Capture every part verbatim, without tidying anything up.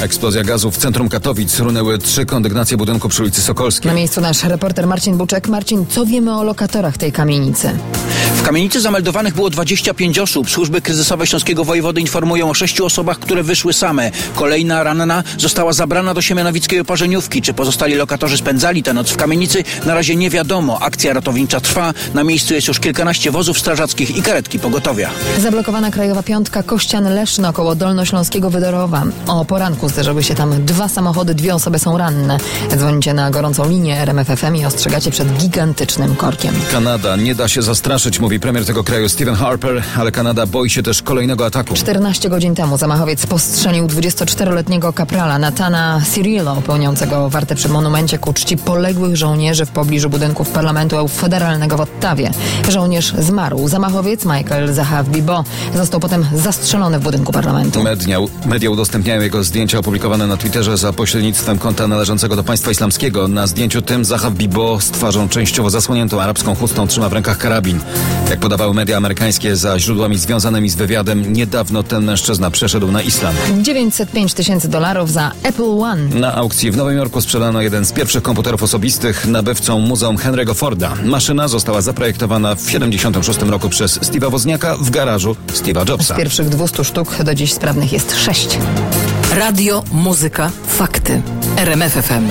Eksplozja gazu w centrum Katowic. Runęły trzy kondygnacje budynku przy ulicy Sokolskiej. Na miejscu nasz reporter Marcin Buczek. Marcin, co wiemy o lokatorach tej kamienicy? W kamienicy zameldowanych było dwadzieścia pięć osób. Służby kryzysowe śląskiego wojewody informują o sześciu osobach, które wyszły same. Kolejna ranna została zabrana do siemianowickiej oparzeniówki. Czy pozostali lokatorzy spędzali tę noc w kamienicy? Na razie nie wiadomo. Akcja ratownicza trwa. Na miejscu jest już kilkanaście wozów strażackich i karetki pogotowia. Zablokowana krajowa piątka Kościan-Leszno koło Dolnośląskiego Wydorowa. O poranku zderzyły się tam dwa samochody, dwie osoby są ranne. Dzwonicie na gorącą linię R M F F M i ostrzegacie przed gigantycznym korkiem. Kanada nie da się zastraszyć, mówi premier tego kraju Stephen Harper, ale Kanada boi się też kolejnego ataku. czternaście godzin temu zamachowiec postrzelił dwudziestoczteroletniego kaprala Nathana Cirillo, pełniącego wartę przy monumencie ku czci poległych żołnierzy w pobliżu budynków parlamentu federalnego w Ottawie. Żołnierz zmarł. Zamachowiec Michael Zahav-Bibo został potem zastrzelony w budynku parlamentu. Media, media udostępniają jego zdjęcia opublikowane na Twitterze za pośrednictwem konta należącego do państwa islamskiego. Na zdjęciu tym Zahav-Bibo z twarzą częściowo zasłoniętą arabską chustą trzyma w rękach karabin. Jak podawały media amerykańskie za źródłami związanymi z wywiadem, niedawno ten mężczyzna przeszedł na islam. dziewięćset pięć tysięcy dolarów za Apple One. Na aukcji w Nowym Jorku sprzedano jeden z pierwszych komputerów osobistych nabywcą Muzeum Henry'ego Forda. Maszyna została zaprojektowana w siedemdziesiątym szóstym roku przez Steve'a Wozniaka w garażu Steve'a Jobsa. Z pierwszych dwustu sztuk do dziś sprawnych jest sześć. Radio, muzyka, fakty. R M F F M.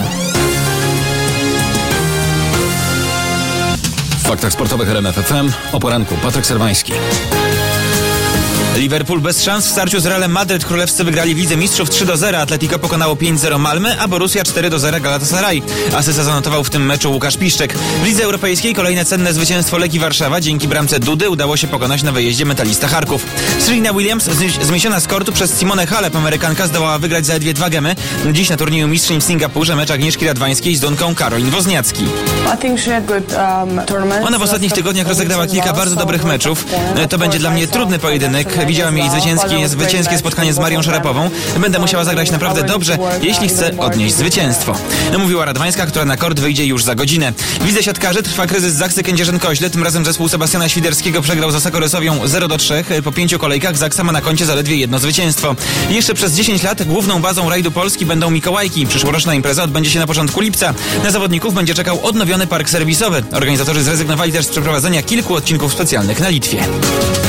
W faktach sportowych R M F F M o poranku Patryk Serwański. Liverpool bez szans w starciu z Realem Madryt. Królewscy wygrali w Lidze Mistrzów trzy do zera. Atletico pokonało pięć zero Malmę, a Borussia cztery do zera Galatasaray. Asysta zanotował w tym meczu Łukasz Piszczek. W Lidze Europejskiej kolejne cenne zwycięstwo Legii Warszawa. Dzięki bramce Dudy udało się pokonać na wyjeździe Metalista Charków. Serena Williams zniesiona z kortu przez Simonę Halep. Amerykanka zdołała wygrać zaledwie dwa gemy. Dziś na turnieju mistrzyń w Singapurze mecz Agnieszki Radwańskiej z Dunką Karolin Wozniacki. Ona w ostatnich tygodniach rozegrała kilka bardzo dobrych meczów. To będzie dla mnie trudny pojedynek. Widziałam jej zwycięskie, zwycięskie spotkanie z Marią Szarapową. Będę musiała zagrać naprawdę dobrze, jeśli chcę odnieść zwycięstwo. Mówiła Radwańska, która na kort wyjdzie już za godzinę. W lidze siatkarzy trwa kryzys Zaksy Kędzierzyn-Koźle. Tym razem zespół Sebastiana Świderskiego przegrał z Asakorysowią zero do trzech. Po pięciu kolejkach Zaksa ma na koncie zaledwie jedno zwycięstwo. Jeszcze przez dziesięć lat główną bazą rajdu Polski będą Mikołajki. Przyszłoroczna impreza odbędzie się na początku lipca. Na zawodników będzie czekał odnowiony park serwisowy. Organizatorzy zrezygnowali też z przeprowadzenia kilku odcinków specjalnych na Litwie.